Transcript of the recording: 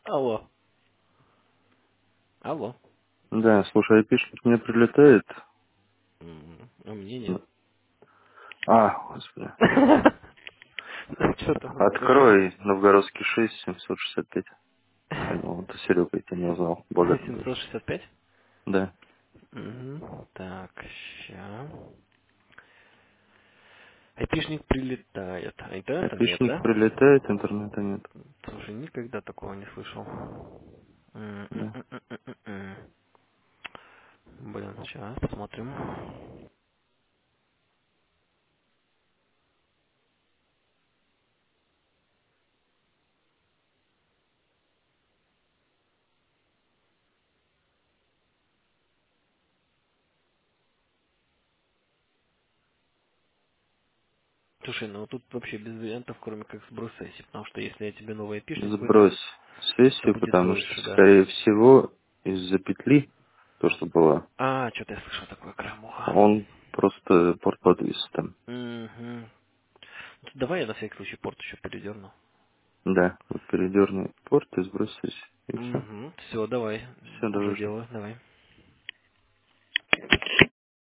Алло. Алло. Да, слушай, айпишник мне прилетает. А мне нет. Господи. Что там? Открой Новгородский 6 765. Понял, это Серега я тебя не назвал. Благодарен буду. 765? Да. Так, ща. Айпишник прилетает. А интернета нет, Айпишник да? прилетает, интернета нет. Слушай, никогда такого не слышал. Да. Блин, сейчас посмотрим. Слушай, ну тут вообще без вариантов, кроме как сброс сессии, потому что если я тебе новый айпишник выдам, Сбрось то сессию, будет потому что, дольше, да. скорее всего, из-за петли, то, что было, А, что-то я слышал такое громуха. он просто порт подвис там. Угу. Давай я на всякий случай порт еще передерну. Да, вот передерни порт и сбрось сессию. И все. Угу. Все, давай. Все, давай Уже жду. делаю, давай.